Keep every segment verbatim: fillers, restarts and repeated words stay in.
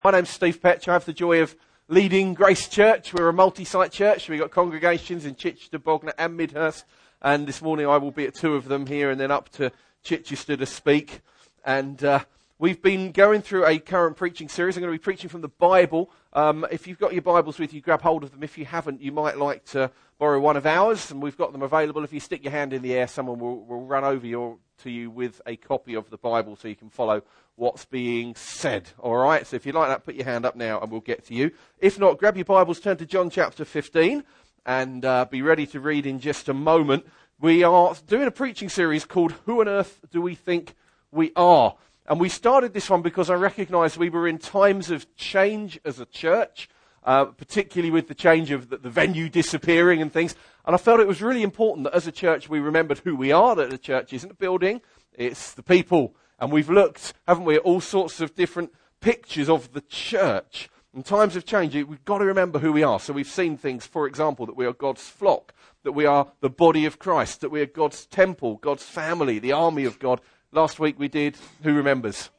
My name's Steve Petch. I have the joy of leading Grace Church. We're a multi-site church. We've got congregations in Chichester, Bognor and Midhurst. And this morning I will be at two of them here and then up to Chichester to speak. And uh, we've been going through a current preaching series. I'm going to be preaching from the Bible. Um, if you've got your Bibles with you, grab hold of them. If you haven't, you might like to borrow one of ours. And we've got them available. If you stick your hand in the air, someone will, will run over your, to you with a copy of the Bible so you can follow what's being said. All right, so if you'd like that, put your hand up now and we'll get to you. If not, grab your Bibles, turn to John chapter fifteen and uh, be ready to read in just a moment. We are doing a preaching series called Who on Earth Do We Think We Are? And we started this one because I recognised we were in times of change as a church, uh, particularly with the change of the, the venue disappearing and things. And I felt it was really important that as a church we remembered who we are, that the church isn't a building, it's the people. And we've looked, haven't we, at all sorts of different pictures of the church. In times of change, we've got to remember who we are. So we've seen things, for example, that we are God's flock, that we are the body of Christ, that we are God's temple, God's family, the army of God. Last week we did, who remembers?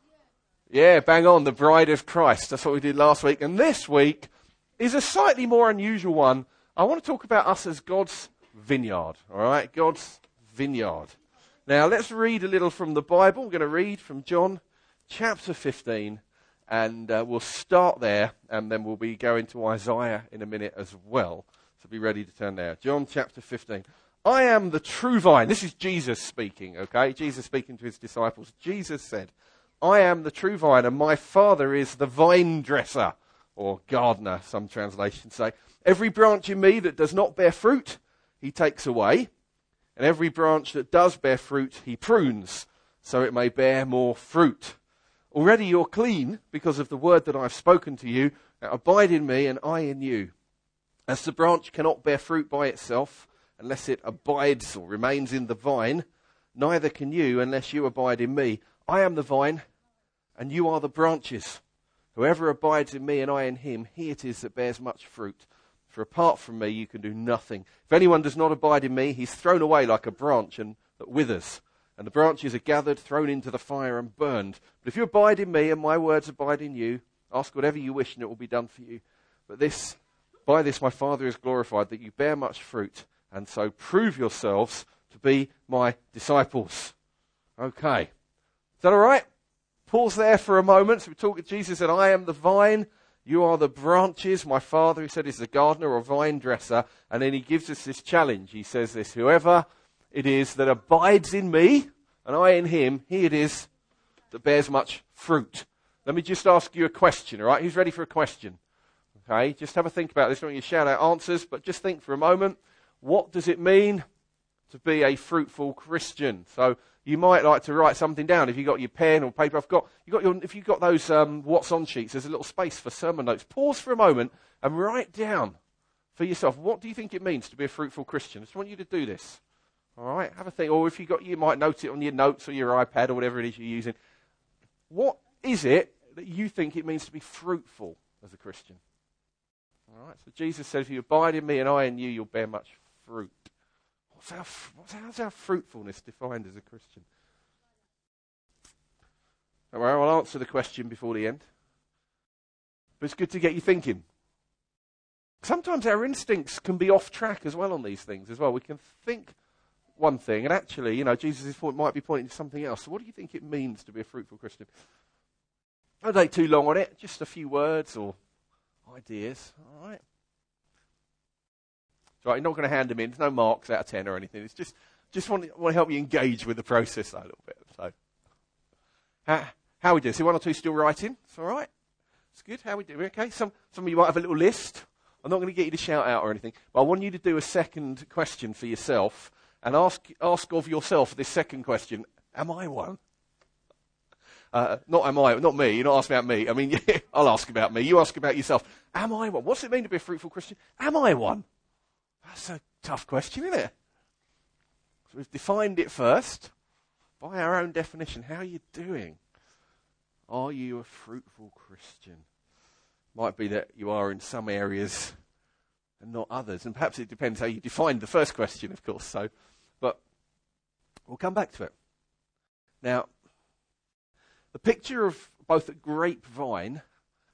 Yeah, bang on, the bride of Christ. That's what we did last week. And this week is a slightly more unusual one. I want to talk about us as God's vineyard, all right? God's vineyard. Now, let's read a little from the Bible. We're going to read from John chapter fifteen, and uh, we'll start there, and then we'll be going to Isaiah in a minute as well. So be ready to turn there. John chapter fifteen. I am the true vine. This is Jesus speaking, okay? Jesus speaking to his disciples. Jesus said, I am the true vine, and my Father is the vine dresser, or gardener, some translations say. Every branch in me that does not bear fruit, he takes away. And every branch that does bear fruit, he prunes, so it may bear more fruit. Already you're clean because of the word that I've spoken to you. Now abide in me and I in you. As the branch cannot bear fruit by itself, unless it abides or remains in the vine, neither can you unless you abide in me. I am the vine, and you are the branches. Whoever abides in me and I in him, he it is that bears much fruit. For apart from me, you can do nothing. If anyone does not abide in me, he's thrown away like a branch and that withers. And the branches are gathered, thrown into the fire and burned. But if you abide in me and my words abide in you, ask whatever you wish and it will be done for you. But this, by this my Father is glorified, that you bear much fruit, and so prove yourselves to be my disciples. Okay. Is that all right? Pause there for a moment. So we talk. Jesus said, I am the vine. You are the branches. My Father, he said, is the gardener or vine dresser. And then he gives us this challenge. He says this, whoever it is that abides in me and I in him, he it is that bears much fruit. Let me just ask you a question, all right? Who's ready for a question? Okay, just have a think about this. I don't want you to shout out answers, but just think for a moment. What does it mean to be a fruitful Christian? So you might like to write something down. If you've got your pen or paper, I've got, you got your, if you've got those um, what's on sheets, there's a little space for sermon notes. Pause for a moment and write down for yourself, what do you think it means to be a fruitful Christian? I just want you to do this. All right, have a think. Or if you got, you might note it on your notes or your iPad or whatever it is you're using. What is it that you think it means to be fruitful as a Christian? All right, so Jesus said, if you abide in me and I in you, you'll bear much fruit. What's our, what's, how's our fruitfulness defined as a Christian? Don't worry, I'll answer the question before the end. But it's good to get you thinking. Sometimes our instincts can be off track as well on these things as well. We can think one thing, and actually, you know, Jesus' point might be pointing to something else. So what do you think it means to be a fruitful Christian? Don't take too long on it. Just a few words or ideas. All right. So you're not going to hand them in. There's no marks out of ten or anything. It's just, just want to, want to help you engage with the process a little bit. So, how, how we do? So one or two still writing. It's all right. It's good. How we do? Okay. Some, some of you might have a little list. I'm not going to get you to shout out or anything, but I want you to do a second question for yourself and ask, ask of yourself this second question: am I one? Uh, not am I, not me. You're not asking about me. I mean, yeah, I'll ask about me. You ask about yourself. Am I one? What's it mean to be a fruitful Christian? Am I one? That's a tough question, isn't it? So we've defined it first. By our own definition, how are you doing? Are you a fruitful Christian? Might be that you are in some areas and not others. And perhaps it depends how you define the first question, of course. So, but we'll come back to it. Now, the picture of both a grapevine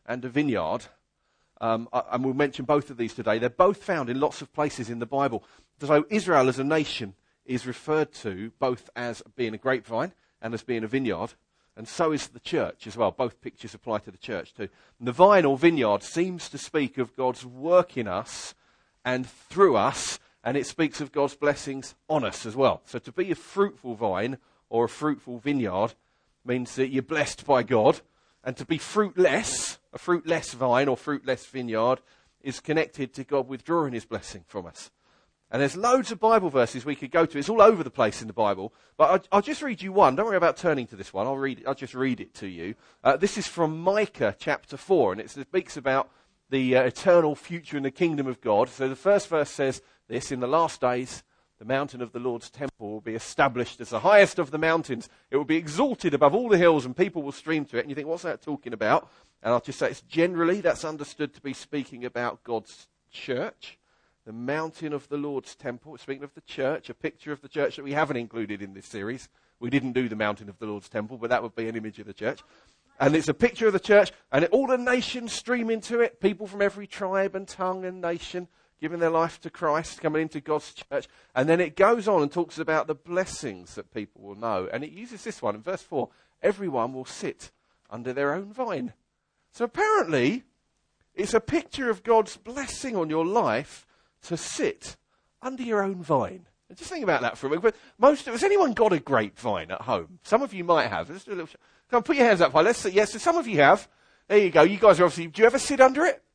and a vineyard, um, and we'll mention both of these today, they're both found in lots of places in the Bible. So Israel as a nation is referred to both as being a grapevine and as being a vineyard, and so is the church as well. Both pictures apply to the church too. And the vine or vineyard seems to speak of God's work in us and through us, and it speaks of God's blessings on us as well. So to be a fruitful vine or a fruitful vineyard means that you're blessed by God, and to be fruitless, a fruitless vine or fruitless vineyard, is connected to God withdrawing his blessing from us. And there's loads of Bible verses we could go to. It's all over the place in the Bible. But I'll, I'll just read you one. Don't worry about turning to this one. I'll read. I'll just read it to you. Uh, this is from Micah chapter four, and it speaks about the uh, eternal future in the kingdom of God. So the first verse says this: in the last days, the mountain of the Lord's temple will be established as the highest of the mountains. It will be exalted above all the hills, and people will stream to it. And you think, what's that talking about? And I'll just say, it's generally, that's understood to be speaking about God's church. The mountain of the Lord's temple, speaking of the church, a picture of the church that we haven't included in this series. We didn't do the mountain of the Lord's temple, but that would be an image of the church. And it's a picture of the church, and it, all the nations stream into it, people from every tribe and tongue and nation, giving their life to Christ, coming into God's church. And then it goes on and talks about the blessings that people will know. And it uses this one in verse four, everyone will sit under their own vine. So apparently, it's a picture of God's blessing on your life to sit under your own vine. And just think about that for a minute. But most of us, anyone got a grapevine at home? Some of you might have. Let's do a little. Come on, put your hands up high. Let's see. Yes, so some of you have. There you go. You guys are obviously. Do you ever sit under it?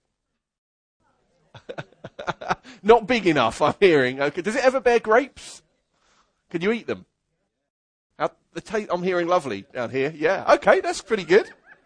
Not big enough, I'm hearing. Okay. Does it ever bear grapes? Can you eat them? How, the ta- I'm hearing lovely down here. Yeah. Okay, that's pretty good.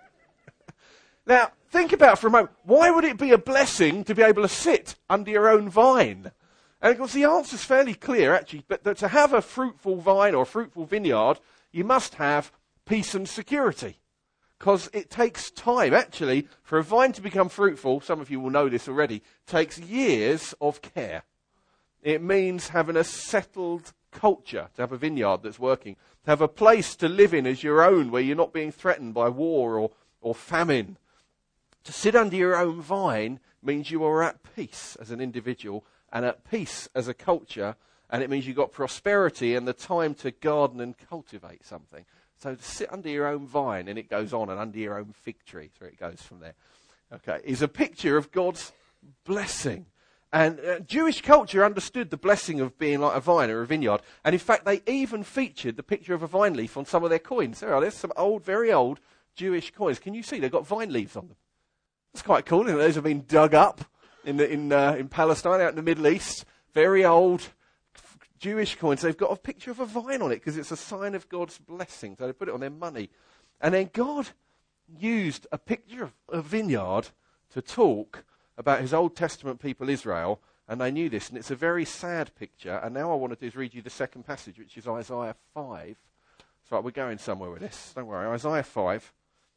Now, think about for a moment, why would it be a blessing to be able to sit under your own vine? And of course, the answer's fairly clear, actually, but that to have a fruitful vine or a fruitful vineyard, you must have peace and security. Because it takes time, actually, for a vine to become fruitful, some of you will know this already, takes years of care. It means having a settled culture, to have a vineyard that's working, to have a place to live in as your own, where you're not being threatened by war or, or famine. To sit under your own vine means you are at peace as an individual and at peace as a culture, and it means you've got prosperity and the time to garden and cultivate something. So to sit under your own vine, and it goes on, and under your own fig tree, so it goes from there, okay, is a picture of God's blessing. And uh, Jewish culture understood the blessing of being like a vine or a vineyard, and in fact they even featured the picture of a vine leaf on some of their coins. There are, there's some old, very old Jewish coins. Can you see they've got vine leaves on them? It's quite cool, isn't it? Those have been dug up in the, in uh, in Palestine, out in the Middle East. Very old f- Jewish coins. They've got a picture of a vine on it because it's a sign of God's blessing. So they put it on their money. And then God used a picture of a vineyard to talk about his Old Testament people, Israel, and they knew this. And it's a very sad picture. And now I want to do is read you the second passage, which is Isaiah five. So we're going somewhere with this. Don't worry. Isaiah five,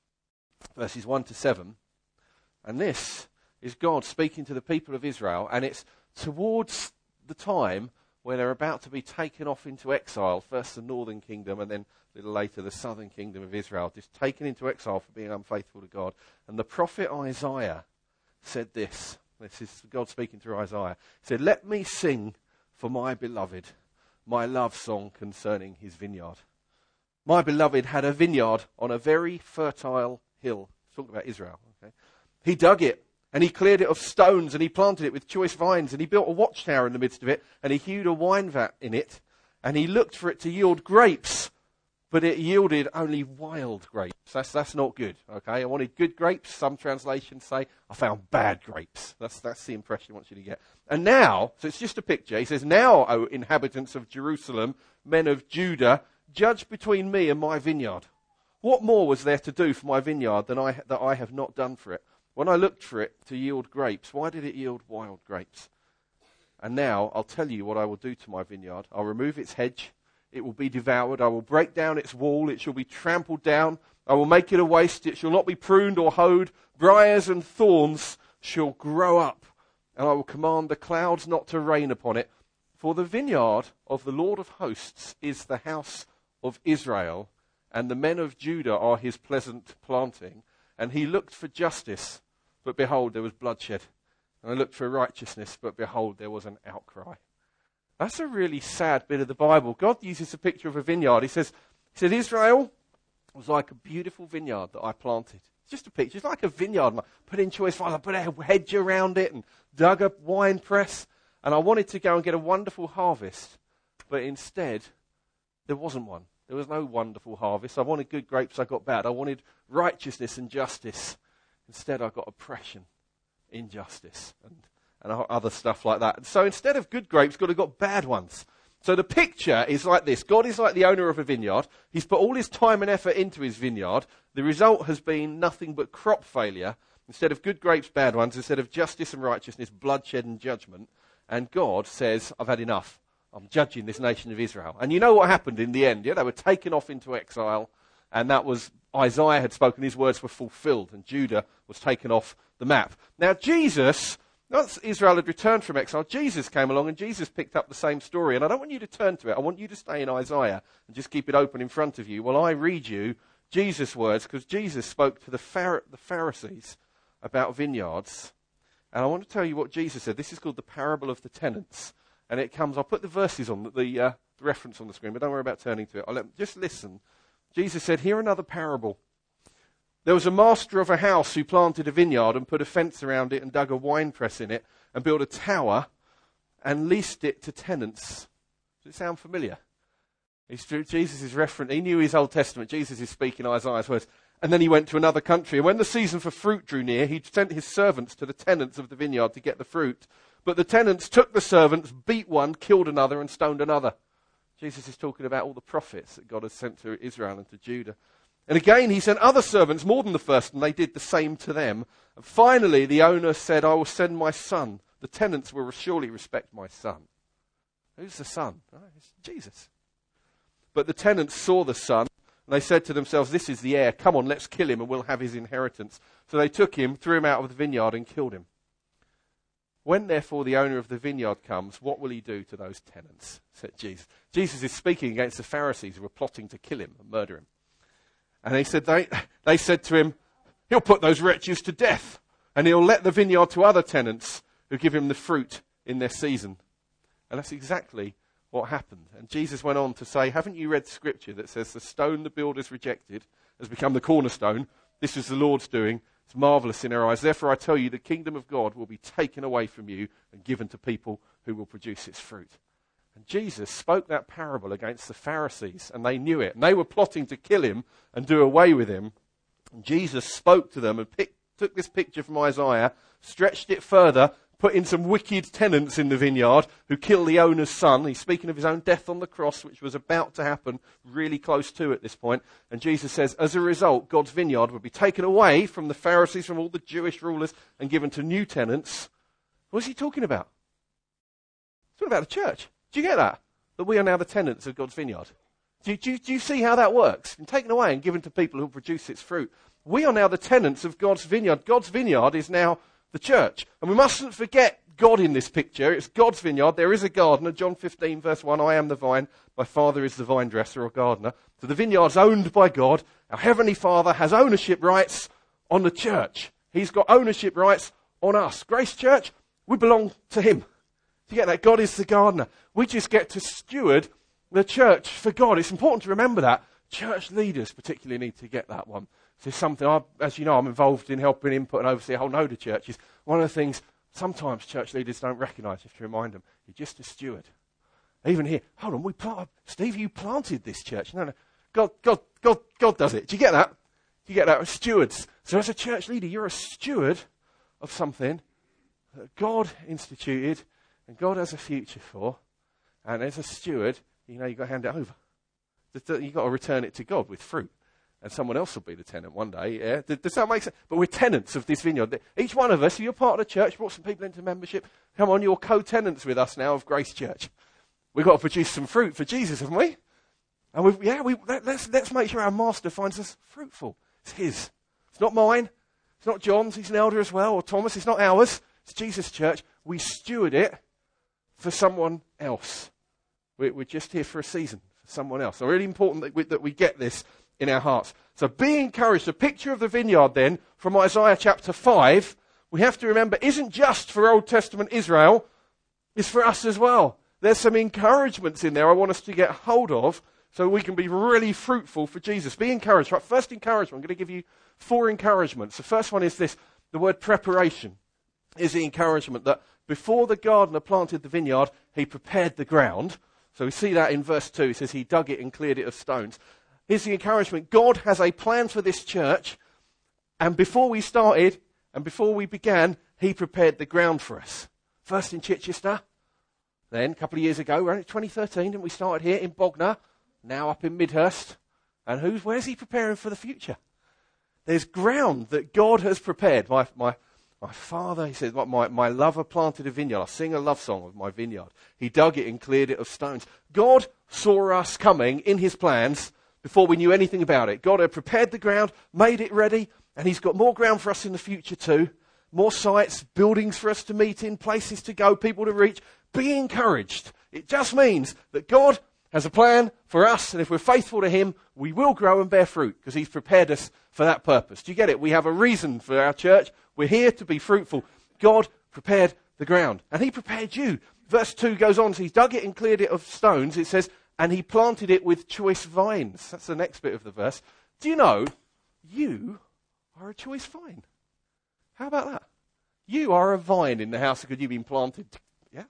verses one to seven. And this is God speaking to the people of Israel, and it's towards the time where they're about to be taken off into exile, first the northern kingdom and then a little later the southern kingdom of Israel, just taken into exile for being unfaithful to God. And the prophet Isaiah said this, this is God speaking through Isaiah, he said, let me sing for my beloved my love song concerning his vineyard. My beloved had a vineyard on a very fertile hill. Talking about Israel, okay? He dug it, and he cleared it of stones, and he planted it with choice vines, and he built a watchtower in the midst of it, and he hewed a wine vat in it, and he looked for it to yield grapes, but it yielded only wild grapes. That's that's not good, okay? I wanted good grapes. Some translations say, I found bad grapes. That's, that's the impression he wants you to get. And now, so it's just a picture, he says, now, O inhabitants of Jerusalem, men of Judah, judge between me and my vineyard. What more was there to do for my vineyard than I that I have not done for it? When I looked for it to yield grapes, why did it yield wild grapes? And now I'll tell you what I will do to my vineyard. I'll remove its hedge. It will be devoured. I will break down its wall. It shall be trampled down. I will make it a waste. It shall not be pruned or hoed. Briars and thorns shall grow up. And I will command the clouds not to rain upon it. For the vineyard of the Lord of hosts is the house of Israel, and the men of Judah are his pleasant planting. And he looked for justice, but behold, there was bloodshed. And I looked for righteousness, but behold, there was an outcry. That's a really sad bit of the Bible. God uses a picture of a vineyard. He says, he said, Israel was like a beautiful vineyard that I planted. It's just a picture. It's like a vineyard. I put in choice vines. I put a hedge around it and dug a wine press. And I wanted to go and get a wonderful harvest. But instead, there wasn't one. There was no wonderful harvest. I wanted good grapes. I got bad. I wanted righteousness and justice. Instead, I got oppression, injustice, and and other stuff like that. And so instead of good grapes, God has got bad ones. So the picture is like this. God is like the owner of a vineyard. He's put all his time and effort into his vineyard. The result has been nothing but crop failure. Instead of good grapes, bad ones. Instead of justice and righteousness, bloodshed and judgment. And God says, I've had enough. I'm judging this nation of Israel. And you know what happened in the end? Yeah, they were taken off into exile. And that was, Isaiah had spoken, his words were fulfilled. And Judah was taken off the map. Now Jesus... Once Israel had returned from exile, Jesus came along and Jesus picked up the same story. And I don't want you to turn to it. I want you to stay in Isaiah and just keep it open in front of you while I read you Jesus' words, because Jesus spoke to the, Phar- the Pharisees about vineyards. And I want to tell you what Jesus said. This is called the parable of the tenants. And it comes, I'll put the verses on, the, uh, the reference on the screen, but don't worry about turning to it. I'll let, just listen. Jesus said, hear another parable. There was a master of a house who planted a vineyard and put a fence around it and dug a winepress in it and built a tower and leased it to tenants. Does it sound familiar? He's, Jesus is referring, he knew his Old Testament. Jesus is speaking Isaiah's words. And then he went to another country. And when the season for fruit drew near, he sent his servants to the tenants of the vineyard to get the fruit. But the tenants took the servants, beat one, killed another, and stoned another. Jesus is talking about all the prophets that God has sent to Israel and to Judah. And again, he sent other servants more than the first, and they did the same to them. And finally, the owner said, I will send my son. The tenants will surely respect my son. Who's the son? Oh, it's Jesus. But the tenants saw the son, and they said to themselves, this is the heir. Come on, let's kill him, and we'll have his inheritance. So they took him, threw him out of the vineyard, and killed him. When, therefore, the owner of the vineyard comes, what will he do to those tenants? Said Jesus. Jesus is speaking against the Pharisees who were plotting to kill him and murder him. And they said, they, they said to him, he'll put those wretches to death, and he'll let the vineyard to other tenants who give him the fruit in their season. And that's exactly what happened. And Jesus went on to say, haven't you read scripture that says the stone the builders rejected has become the cornerstone? This is the Lord's doing. It's marvelous in our eyes. Therefore I tell you, the kingdom of God will be taken away from you and given to people who will produce its fruit. And Jesus spoke that parable against the Pharisees, and they knew it. And they were plotting to kill him and do away with him. And Jesus spoke to them and picked, took this picture from Isaiah, stretched it further, put in some wicked tenants in the vineyard who killed the owner's son. He's speaking of his own death on the cross, which was about to happen really close to at this point. And Jesus says, as a result, God's vineyard would be taken away from the Pharisees, from all the Jewish rulers, and given to new tenants. What is he talking about? He's talking about the church. Do you get that? That we are now the tenants of God's vineyard. Do you, do, you, do you see how that works? And taken away and given to people who produce its fruit. We are now the tenants of God's vineyard. God's vineyard is now the church. And we mustn't forget God in this picture. It's God's vineyard. There is a gardener. John fifteen verse one, I am the vine. My Father is the vine dresser or gardener. So the vineyard's owned by God. Our Heavenly Father has ownership rights on the church. He's got ownership rights on us. Grace Church, we belong to him. Do you get that? God is the gardener. We just get to steward the church for God. It's important to remember that. Church leaders particularly need to get that one. So something, I, as you know, I'm involved in helping input and oversee a whole load of churches. One of the things sometimes church leaders don't recognise, if you remind them, you're just a steward. Even here, hold on, we plant, Steve, you planted this church. No, no, God, God, God, God does it. Do you get that? Do you get that? Stewards. So as a church leader, you're a steward of something that God instituted and God has a future for. And as a steward, you know, you've got to hand it over. You've got to return it to God with fruit. And someone else will be the tenant one day. Yeah? Does that make sense? But we're tenants of this vineyard. Each one of us, if you're part of the church, brought some people into membership. Come on, you're co-tenants with us now of Grace Church. We've got to produce some fruit for Jesus, haven't we? And we've, yeah, we, let, let's, let's make sure our master finds us fruitful. It's his. It's not mine. It's not John's. He's an elder as well. Or Thomas. It's not ours. It's Jesus' church. We steward it for someone else. We're, we're just here for a season, for someone else. So really important that we, that we get this in our hearts. So be encouraged. A picture of the vineyard then from Isaiah chapter five, we have to remember, isn't just for Old Testament Israel, it's for us as well. There's some encouragements in there I want us to get hold of so we can be really fruitful for Jesus. Be encouraged. Right, first encouragement, I'm going to give you four encouragements. The first one is this, the word preparation is the encouragement that before the gardener planted the vineyard, he prepared the ground. So we see that in verse two. He says he dug it and cleared it of stones. Here's the encouragement. God has a plan for this church, and before we started and before we began, he prepared the ground for us. First in Chichester, then a couple of years ago, around twenty thirteen, and we started here in Bognor, now up in Midhurst. And who's where's he preparing for the future? There's ground that God has prepared. My my my father, he said, my, my lover planted a vineyard. I sing a love song of my vineyard. He dug it and cleared it of stones. God saw us coming in his plans before we knew anything about it. God had prepared the ground, made it ready, and he's got more ground for us in the future too. More sites, buildings for us to meet in, places to go, people to reach. Be encouraged. It just means that God has a plan for us, and if we're faithful to him, we will grow and bear fruit because he's prepared us for that purpose. Do you get it? We have a reason for our church. We're here to be fruitful. God prepared the ground, and he prepared you. Verse two goes on, so he dug it and cleared it of stones. It says, and he planted it with choice vines. That's the next bit of the verse. Do you know, you are a choice vine? How about that? You are a vine in the house of God. You've been planted. Yeah?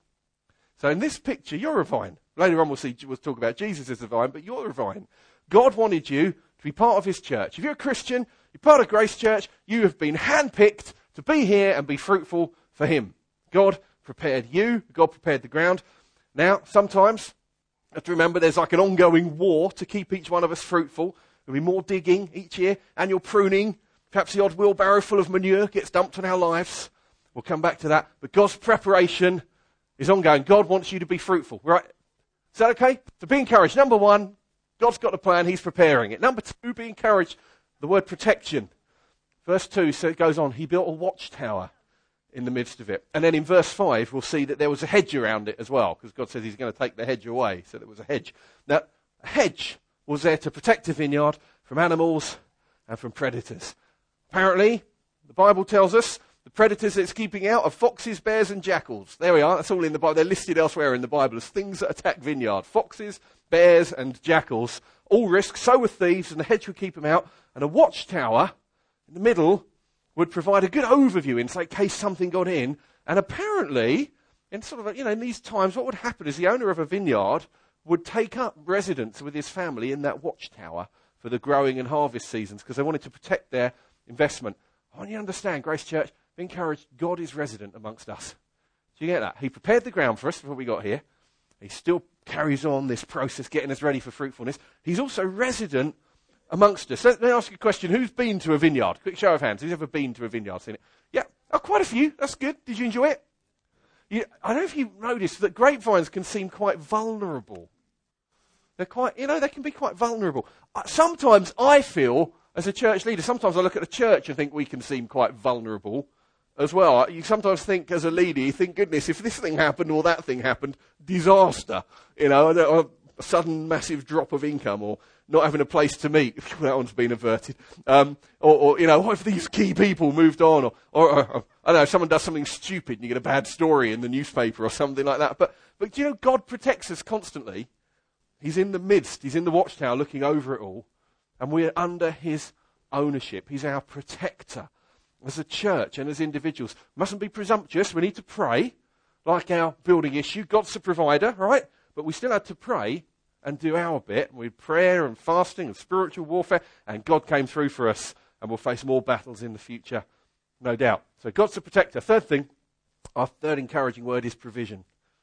So in this picture, you're a vine. Later on we'll see, we'll talk about Jesus as a vine, but you're a vine. God wanted you to be part of his church. If you're a Christian, you're part of Grace Church, you have been handpicked to be here and be fruitful for him. God prepared you. God prepared the ground. Now, sometimes, you have to remember there's like an ongoing war to keep each one of us fruitful. There'll be more digging each year, annual pruning. Perhaps the odd wheelbarrow full of manure gets dumped on our lives. We'll come back to that. But God's preparation is ongoing. God wants you to be fruitful. Right? Is that okay? So be encouraged. Number one, God's got a plan. He's preparing it. Number two, be encouraged. The word protection. Verse two, so it goes on. He built a watchtower in the midst of it. And then in verse five, we'll see that there was a hedge around it as well, because God says he's going to take the hedge away. So there was a hedge. Now, a hedge was there to protect the vineyard from animals and from predators. Apparently, the Bible tells us the predators it's keeping out are foxes, bears and jackals. There we are. That's all in the Bible. They're listed elsewhere in the Bible as things that attack vineyard. Foxes, bears and jackals. All risk. So were thieves, and the hedge would keep them out. And a watchtower in the middle would provide a good overview in case something got in. And apparently, in sort of, you know, in these times, what would happen is the owner of a vineyard would take up residence with his family in that watchtower for the growing and harvest seasons because they wanted to protect their investment. I want you to understand, Grace Church, be encouraged, God is resident amongst us. Do you get that? He prepared the ground for us before we got here. He still carries on this process, getting us ready for fruitfulness. He's also resident amongst us. Let me ask you a question. Who's been to a vineyard? Quick show of hands. Who's ever been to a vineyard? Seen it? Yeah. Oh, quite a few. That's good. Did you enjoy it? You, I don't know if you noticed that grapevines can seem quite vulnerable. They're quite, you know, they can be quite vulnerable. Uh, sometimes I feel, as a church leader, sometimes I look at the church and think we can seem quite vulnerable as well. You sometimes think, as a leader, you think, goodness, if this thing happened or that thing happened, disaster, you know, a, a sudden massive drop of income or not having a place to meet. That one's been averted. Um, or, or, you know, what if these key people moved on? Or, or, or, I don't know, someone does something stupid and you get a bad story in the newspaper or something like that. But, but you know, God protects us constantly. He's in the midst. He's in the watchtower looking over it all. And we're under his ownership. He's our protector. As a church and as individuals, mustn't be presumptuous. We need to pray, like our building issue. God's the provider, right? But we still had to pray and do our bit with prayer and fasting and spiritual warfare. And God came through for us, and we'll face more battles in the future, no doubt. So God's the protector. Third thing, our third encouraging word is provision.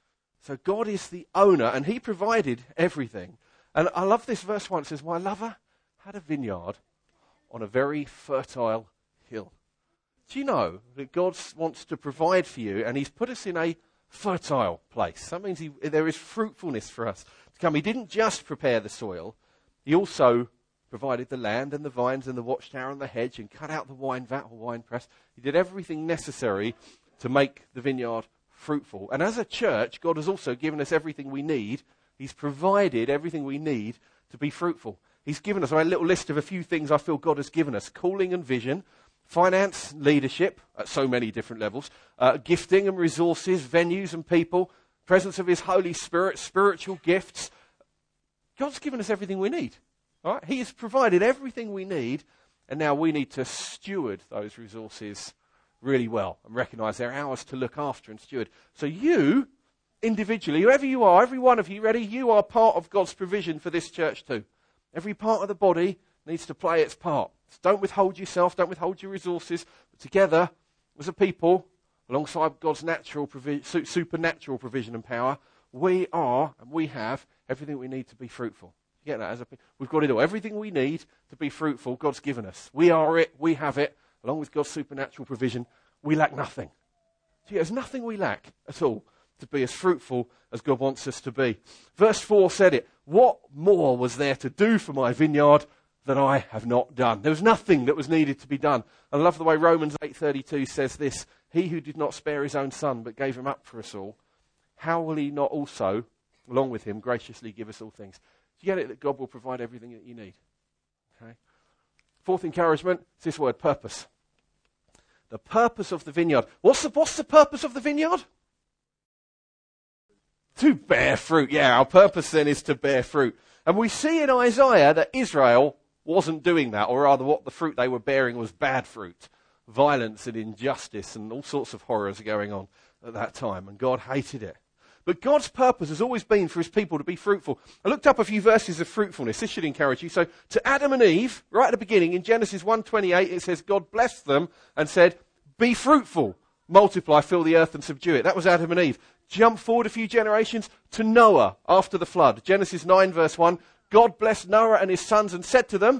So God is the owner, and he provided everything. And I love this verse one. It says, my lover had a vineyard on a very fertile hill. Do you know that God wants to provide for you, and he's put us in a fertile place? That means he, there is fruitfulness for us to come. He didn't just prepare the soil. He also provided the land and the vines and the watchtower and the hedge and cut out the wine vat or wine press. He did everything necessary to make the vineyard fruitful. And as a church, God has also given us everything we need. He's provided everything we need to be fruitful. He's given us a little list of a few things I feel God has given us. Calling and vision, finance, leadership at so many different levels, uh, gifting and resources, venues and people, presence of his Holy Spirit, spiritual gifts. God's given us everything we need. Right? He has provided everything we need, and now we need to steward those resources really well and recognise they're ours to look after and steward. So you, individually, whoever you are, every one of you, ready? You are part of God's provision for this church too. Every part of the body needs to play its part. So don't withhold yourself, don't withhold your resources. But together, as a people, alongside God's natural provi- supernatural provision and power, we are and we have everything we need to be fruitful. You get that? As a, we've got it all. Everything we need to be fruitful, God's given us. We are it. We have it. Along with God's supernatural provision, we lack nothing. So yeah, there's nothing we lack at all to be as fruitful as God wants us to be. Verse four said it. What more was there to do for my vineyard that I have not done? There was nothing that was needed to be done. I love the way Romans eight thirty-two says this. He who did not spare his own son, but gave him up for us all, how will he not also, along with him, graciously give us all things? Do you get it that God will provide everything that you need? Okay. Fourth encouragement is this word, purpose. The purpose of the vineyard. What's the, what's the purpose of the vineyard? To bear fruit. Yeah, our purpose then is to bear fruit. And we see in Isaiah that Israel wasn't doing that, or rather what the fruit they were bearing was bad fruit. Violence and injustice and all sorts of horrors going on at that time, and God hated it. But God's purpose has always been for his people to be fruitful. I looked up a few verses of fruitfulness. This should encourage you. So to Adam and Eve, right at the beginning, in Genesis one twenty-eight, it says God blessed them and said, be fruitful, multiply, fill the earth and subdue it. That was Adam and Eve. Jump forward a few generations to Noah after the flood. Genesis nine verse one, God blessed Noah and his sons and said to them,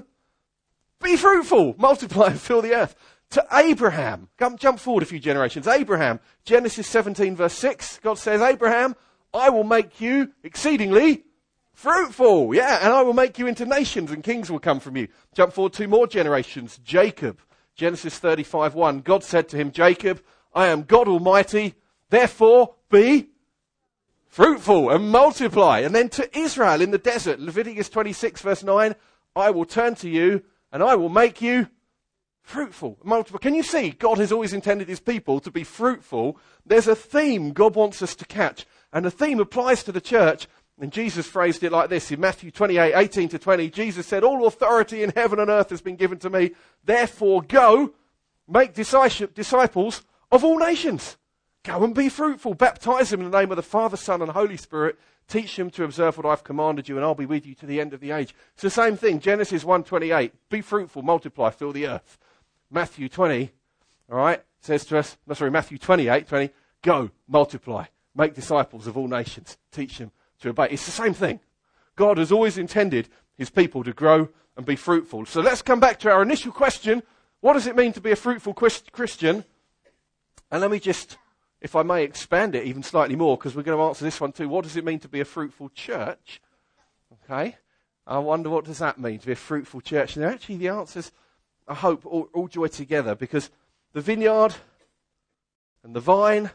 be fruitful, multiply and fill the earth. To Abraham, come, jump forward a few generations. Abraham, Genesis seventeen verse six, God says, Abraham, I will make you exceedingly fruitful. Yeah, and I will make you into nations and kings will come from you. Jump forward two more generations. Jacob, Genesis thirty-five one, God said to him, Jacob, I am God Almighty, therefore be fruitful and multiply. And then to Israel in the desert, Leviticus twenty-six verse nine, I will turn to you and I will make you fruitful, multiple. Can you see? God has always intended his people to be fruitful. There's a theme God wants us to catch. And the theme applies to the church. And Jesus phrased it like this in Matthew twenty-eight, eighteen to twenty. Jesus said, all authority in heaven and earth has been given to me. Therefore go, make disciples of all nations. Go and be fruitful. Baptize them in the name of the Father, Son and Holy Spirit. Teach them to observe what I've commanded you, and I'll be with you to the end of the age. It's the same thing. Genesis one twenty-eight. Be fruitful, multiply, fill the earth. Matthew twenty, all right, says to us, no, sorry, Matthew twenty-eight, twenty, go, multiply, make disciples of all nations, teach them to obey. It's the same thing. God has always intended his people to grow and be fruitful. So let's come back to our initial question. What does it mean to be a fruitful Christian? And let me just, if I may, expand it even slightly more, because we're going to answer this one too. What does it mean to be a fruitful church? Okay, I wonder what does that mean, to be a fruitful church? And actually the answer's, I hope, all, all joy together, because the vineyard and the vine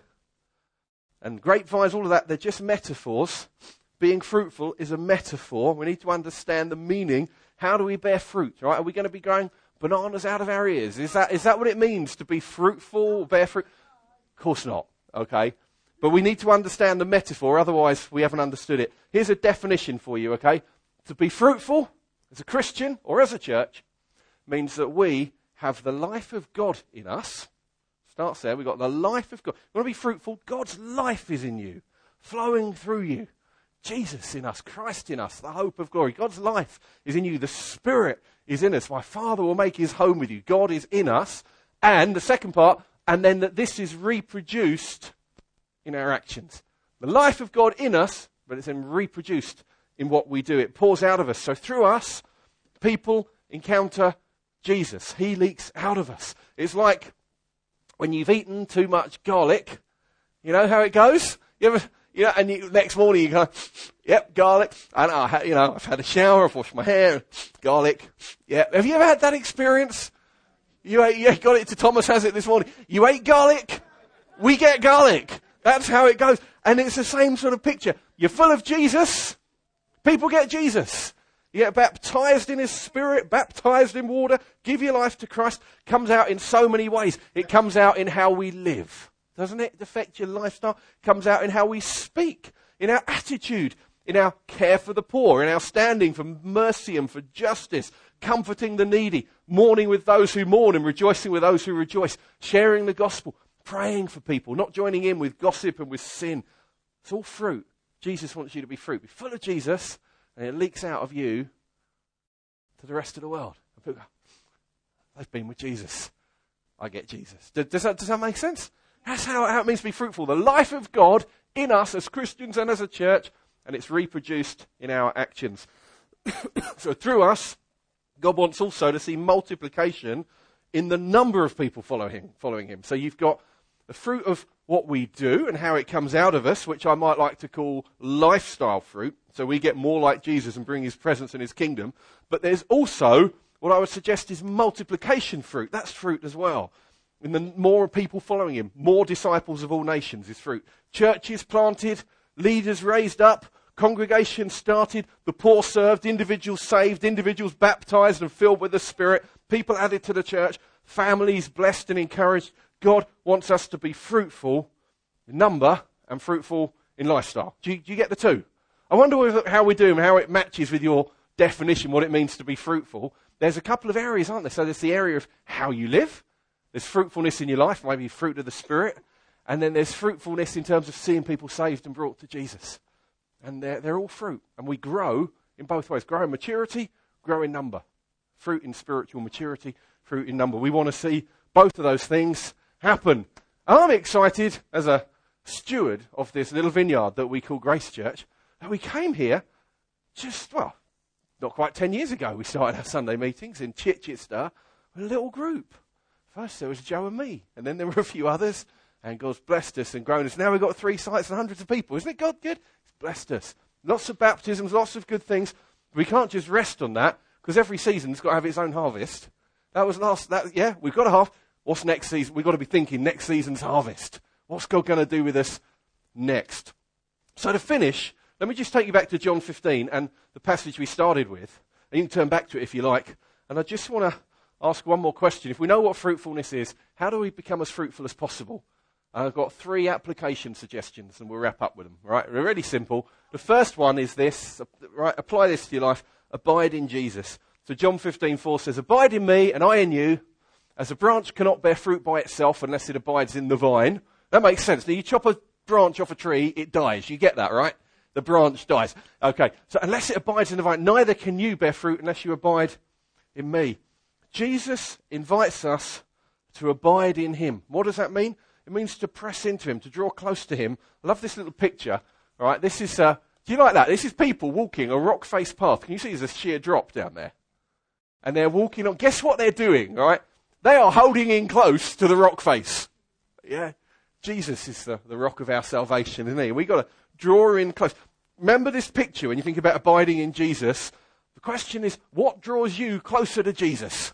and grapevines, all of that, they're just metaphors. Being fruitful is a metaphor. We need to understand the meaning. How do we bear fruit? Right? Are we going to be growing bananas out of our ears? Is that is that what it means to be fruitful, bear fruit? Of course not, okay? But we need to understand the metaphor, otherwise we haven't understood it. Here's a definition for you, okay? To be fruitful as a Christian or as a church means that we have the life of God in us. Starts there. We've got the life of God. You want to be fruitful? God's life is in you, flowing through you. Jesus in us, Christ in us, the hope of glory. God's life is in you. The Spirit is in us. My Father will make his home with you. God is in us. And the second part, and then that this is reproduced in our actions. The life of God in us, but it's then reproduced in what we do. It pours out of us. So through us, people encounter Jesus. He leaks out of us. It's like when you've eaten too much garlic. You know how it goes? You ever, you know, and you, next morning you go, yep, garlic. And I, ha, you know, I've had a shower, I've washed my hair, garlic. Yeah. Have you ever had that experience? You ate, you got it to Thomas has it this morning. You ate garlic, we get garlic. That's how it goes. And it's the same sort of picture. You're full of Jesus, people get Jesus. You get baptized in his Spirit, baptized in water, give your life to Christ. Comes out in so many ways. It comes out in how we live. Doesn't it affect your lifestyle? Comes out in how we speak, in our attitude, in our care for the poor, in our standing for mercy and for justice, comforting the needy, mourning with those who mourn and rejoicing with those who rejoice, sharing the gospel, praying for people, not joining in with gossip and with sin. It's all fruit. Jesus wants you to be fruit. Be full of Jesus, and it leaks out of you to the rest of the world. And people go, they've been with Jesus. I get Jesus. Does that, does that make sense? That's how, how it means to be fruitful. The life of God in us as Christians and as a church, and it's reproduced in our actions. So through us, God wants also to see multiplication in the number of people following him, following him. So you've got the fruit of what we do and how it comes out of us, which I might like to call lifestyle fruit. So we get more like Jesus and bring his presence and his kingdom. But there's also what I would suggest is multiplication fruit. That's fruit as well. And the more people following him, more disciples of all nations is fruit. Churches planted, leaders raised up, congregations started, the poor served, individuals saved, individuals baptized and filled with the Spirit, people added to the church, families blessed and encouraged. God wants us to be fruitful in number and fruitful in lifestyle. Do you, do you get the two? I wonder how we do and how it matches with your definition, what it means to be fruitful. There's a couple of areas, aren't there? So there's the area of how you live. There's fruitfulness in your life, maybe fruit of the Spirit. And then there's fruitfulness in terms of seeing people saved and brought to Jesus. And they're, they're all fruit. And we grow in both ways. Grow in maturity, grow in number. Fruit in spiritual maturity, fruit in number. We want to see both of those things happen. And I'm excited as a steward of this little vineyard that we call Grace Church. And we came here just, well, not quite ten years ago. We started our Sunday meetings in Chichester with a little group. First there was Joe and me, and then there were a few others, and God's blessed us and grown us. Now we've got three sites and hundreds of people. Isn't it God good? He's blessed us. Lots of baptisms, lots of good things. We can't just rest on that, because every season's got to have its own harvest. That was last, that, yeah, we've got a half. What's next season? We've got to be thinking next season's harvest. What's God going to do with us next? So to finish, let me just take you back to John fifteen and the passage we started with. And you can turn back to it if you like. And I just want to ask one more question. If we know what fruitfulness is, how do we become as fruitful as possible? And I've got three application suggestions, and we'll wrap up with them. Right? They're really simple. The first one is this. Right? Apply this to your life. Abide in Jesus. So John fifteen four says, abide in me and I in you, as a branch cannot bear fruit by itself unless it abides in the vine. That makes sense. Now you chop a branch off a tree, it dies. You get that, right? The branch dies. Okay, so unless it abides in the vine, neither can you bear fruit unless you abide in me. Jesus invites us to abide in him. What does that mean? It means to press into him, to draw close to him. I love this little picture. All right, this is, uh, do you like that? This is people walking a rock-faced path. Can you see there's a sheer drop down there? And they're walking on. Guess what they're doing, all right? They are holding in close to the rock face. Yeah, Jesus is the, the rock of our salvation, isn't he? And we've got to draw in close. Remember this picture when you think about abiding in Jesus. The question is, what draws you closer to Jesus?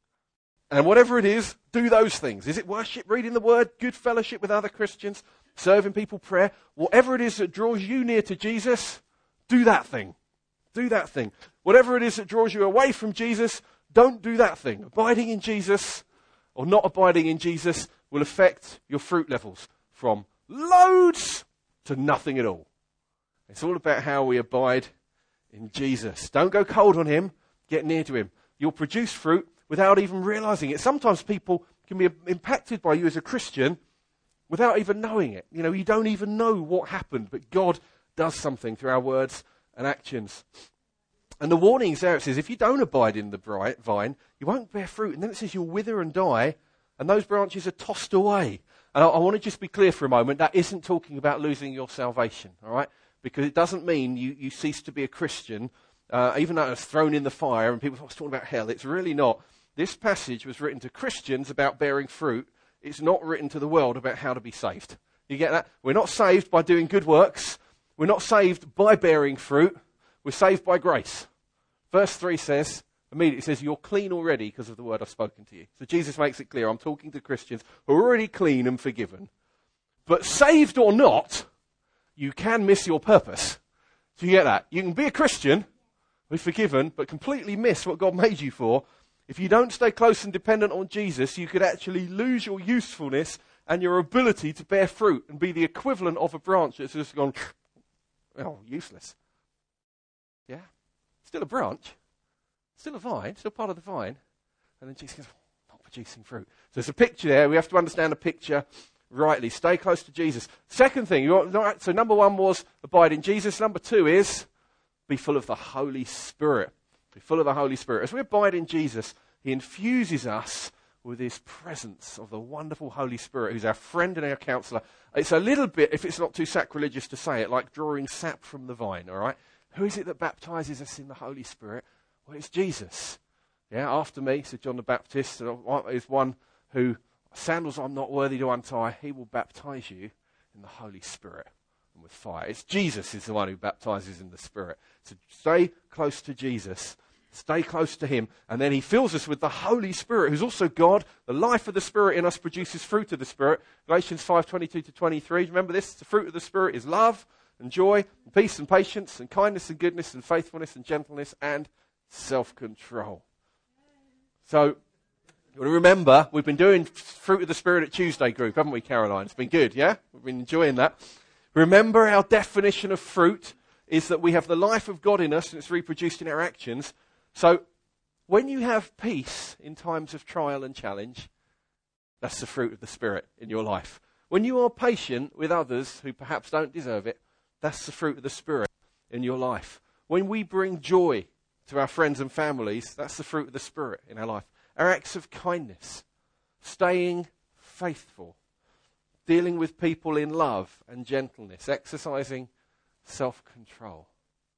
And whatever it is, do those things. Is it worship, reading the word, good fellowship with other Christians, serving people, prayer? Whatever it is that draws you near to Jesus, do that thing. Do that thing. Whatever it is that draws you away from Jesus, don't do that thing. Abiding in Jesus or not abiding in Jesus will affect your fruit levels from loads to nothing at all. It's all about how we abide in Jesus. Don't go cold on him. Get near to him. You'll produce fruit without even realizing it. Sometimes people can be impacted by you as a Christian without even knowing it. You know, you don't even know what happened, but God does something through our words and actions. And the warning is there. It says, if you don't abide in the vine, you won't bear fruit. And then it says you'll wither and die, and those branches are tossed away. And I, I want to just be clear for a moment, that isn't talking about losing your salvation, all right? Because it doesn't mean you, you cease to be a Christian, uh, even though it's thrown in the fire and people are talking about hell. It's really not. This passage was written to Christians about bearing fruit. It's not written to the world about how to be saved. You get that? We're not saved by doing good works. We're not saved by bearing fruit. We're saved by grace. Verse three says, immediately says, you're clean already because of the word I've spoken to you. So Jesus makes it clear, I'm talking to Christians who are already clean and forgiven. But saved or not, you can miss your purpose. So you get that? You can be a Christian be forgiven, but completely miss what God made you for, if you don't stay close and dependent on Jesus, you could actually lose your usefulness and your ability to bear fruit and be the equivalent of a branch that's just gone, oh, useless. Yeah? Still a branch, still a vine, still part of the vine. And then Jesus goes, not producing fruit. So there's a picture there. We have to understand the picture rightly. Stay close to Jesus. Second thing, you want, so number one was abide in Jesus. Number two is be full of the Holy Spirit. Be full of the Holy Spirit. As we abide in Jesus, he infuses us with his presence of the wonderful Holy Spirit, who's our friend and our counselor. It's a little bit, if it's not too sacrilegious to say it, like drawing sap from the vine, all right? Who is it that baptizes us in the Holy Spirit? Well, it's Jesus. Yeah, after me, said John the Baptist, is one who, sandals I'm not worthy to untie, he will baptize you in the Holy Spirit and with fire. It's Jesus is the one who baptizes in the Spirit. So stay close to Jesus. Stay close to him, and then he fills us with the Holy Spirit, who's also God. The life of the Spirit in us produces fruit of the Spirit. Galatians five twenty-two to twenty-three. Remember this? The fruit of the Spirit is love and joy and peace and patience and kindness and goodness and faithfulness and gentleness and self-control. So, you want to remember, we've been doing fruit of the Spirit at Tuesday group, haven't we, Caroline? It's been good, yeah? We've been enjoying that. Remember, our definition of fruit is that we have the life of God in us and it's reproduced in our actions. So, when you have peace in times of trial and challenge, that's the fruit of the Spirit in your life. When you are patient with others who perhaps don't deserve it, that's the fruit of the Spirit in your life. When we bring joy to our friends and families, that's the fruit of the Spirit in our life. Our acts of kindness, staying faithful, dealing with people in love and gentleness, exercising self-control.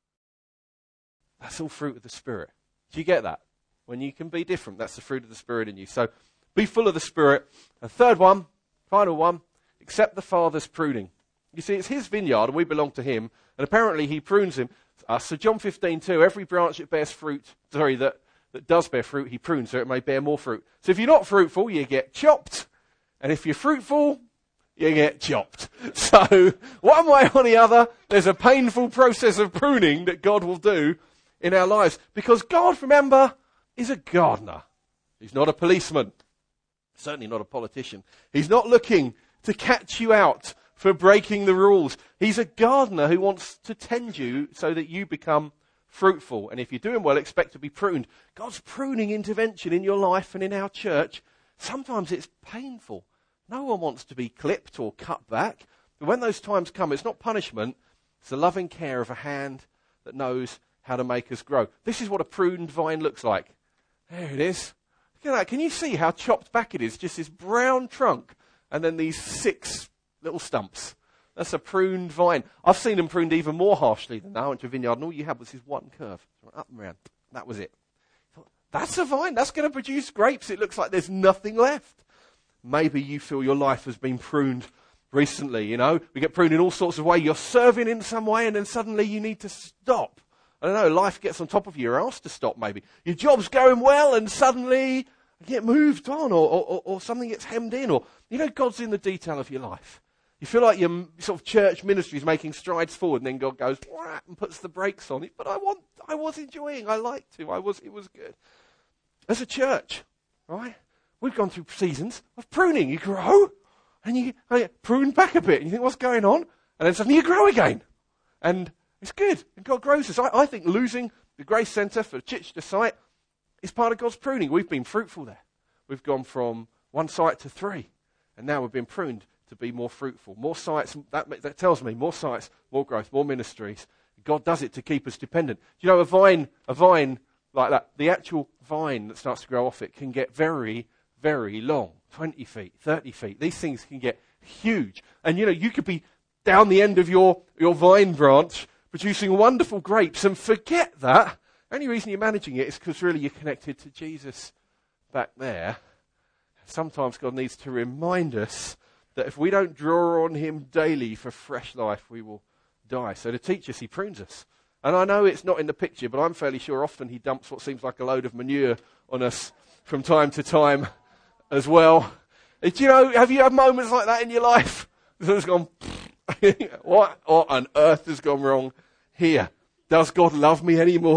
That's all fruit of the Spirit. Do you get that? When you can be different, that's the fruit of the Spirit in you. So be full of the Spirit. A third one, final one, accept the Father's pruning. You see, it's his vineyard and we belong to him, and apparently he prunes him. Uh, so John fifteen two, every branch that bears fruit, sorry, that, that does bear fruit, he prunes so it may bear more fruit. So if you're not fruitful, you get chopped. And if you're fruitful, you get chopped. So one way or the other, there's a painful process of pruning that God will do in our lives. Because God, remember, is a gardener. He's not a policeman. Certainly not a politician. He's not looking to catch you out for breaking the rules. He's a gardener who wants to tend you so that you become fruitful. And if you're doing well, expect to be pruned. God's pruning intervention in your life and in our church, sometimes it's painful. No one wants to be clipped or cut back. But when those times come, it's not punishment. It's the loving care of a hand that knows how to make us grow. This is what a pruned vine looks like. There it is. Look at that. Can you see how chopped back it is? Just this brown trunk and then these six little stumps. That's a pruned vine. I've seen them pruned even more harshly than that. I went to a vineyard and all you had was this one curve. Up and round. That was it. That's a vine. That's going to produce grapes. It looks like there's nothing left. Maybe you feel your life has been pruned recently, you know. We get pruned in all sorts of ways. You're serving in some way and then suddenly you need to stop. I don't know, life gets on top of you. You're asked to stop maybe. Your job's going well and suddenly you get moved on or, or, or something gets hemmed in. Or, you know, God's in the detail of your life. You feel like your sort of church ministry is making strides forward and then God goes Wah! And puts the brakes on it. But I want, I was enjoying, I liked to, I was, it was good. As a church, right, we've gone through seasons of pruning. You grow and you uh, prune back a bit and you think, what's going on? And then suddenly you grow again. And it's good, and God grows us. I, I think losing the Grace Centre for Chichester site is part of God's pruning. We've been fruitful there. We've gone from one site to three, and now we've been pruned to be more fruitful. More sites, that, that tells me, more sites, more growth, more ministries. God does it to keep us dependent. Do you know a vine, a vine like that, the actual vine that starts to grow off it can get very, very long, twenty feet, thirty feet. These things can get huge. And, you know, you could be down the end of your, your vine branch producing wonderful grapes and forget that. The only reason you're managing it is because really you're connected to Jesus back there. Sometimes God needs to remind us that if we don't draw on him daily for fresh life, we will die. So to teach us, he prunes us. And I know it's not in the picture, but I'm fairly sure often he dumps what seems like a load of manure on us from time to time as well. Do you know, have you had moments like that in your life? It's gone, what, what on earth has gone wrong here? Does God love me anymore?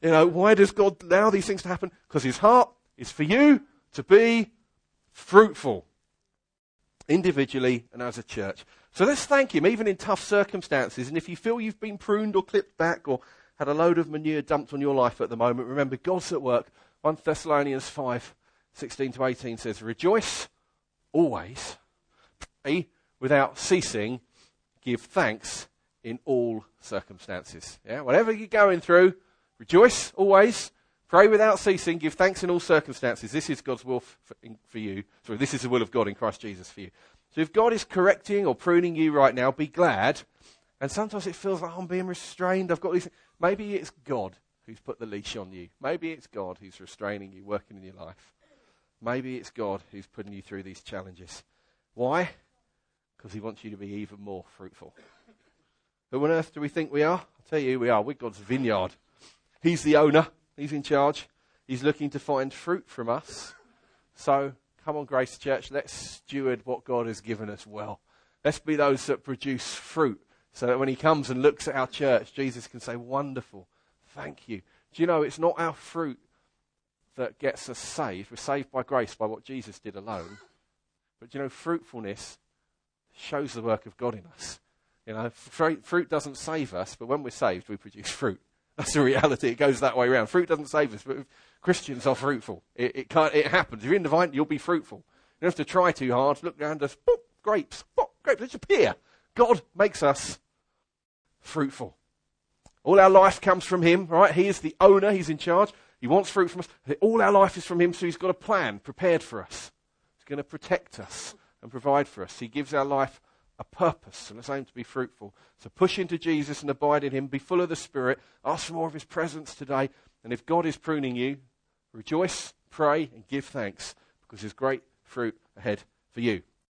You know, why does God allow these things to happen? Because his heart is for you to be fruitful, individually and as a church. So let's thank him, even in tough circumstances. And if you feel you've been pruned or clipped back or had a load of manure dumped on your life at the moment, remember, God's at work. First Thessalonians five, sixteen to eighteen says, rejoice always, pray without ceasing, give thanks in all circumstances. Yeah, whatever you're going through, rejoice always, pray without ceasing, give thanks in all circumstances. This is God's will for, for you. Sorry, this is the will of God in Christ Jesus for you. So if God is correcting or pruning you right now, be glad. And sometimes it feels like I'm being restrained. I've got these. Maybe it's God who's put the leash on you. Maybe it's God who's restraining you, working in your life. Maybe it's God who's putting you through these challenges. Why? Because he wants you to be even more fruitful. Who on earth do we think we are? I'll tell you who we are. We're God's vineyard. He's the owner. He's in charge. He's looking to find fruit from us. So come on, Grace Church, let's steward what God has given us well. Let's be those that produce fruit so that when he comes and looks at our church, Jesus can say, wonderful, thank you. Do you know, it's not our fruit that gets us saved. We're saved by grace, by what Jesus did alone. But do you know, fruitfulness shows the work of God in us. You know, fruit, fruit doesn't save us, but when we're saved, we produce fruit. That's the reality. It goes that way around. Fruit doesn't save us, but Christians are fruitful. It, it can't. It happens. If you're in the vine, you'll be fruitful. You don't have to try too hard. Look around us. Boop, grapes. Boop, grapes. Let's appear. God makes us fruitful. All our life comes from him, right? He is the owner. He's in charge. He wants fruit from us. All our life is from him, so he's got a plan prepared for us. He's going to protect us and provide for us. He gives our life a purpose, so let's aim to be fruitful. So push into Jesus and abide in him. Be full of the Spirit. Ask for more of his presence today. And if God is pruning you, rejoice, pray, and give thanks, because there's great fruit ahead for you.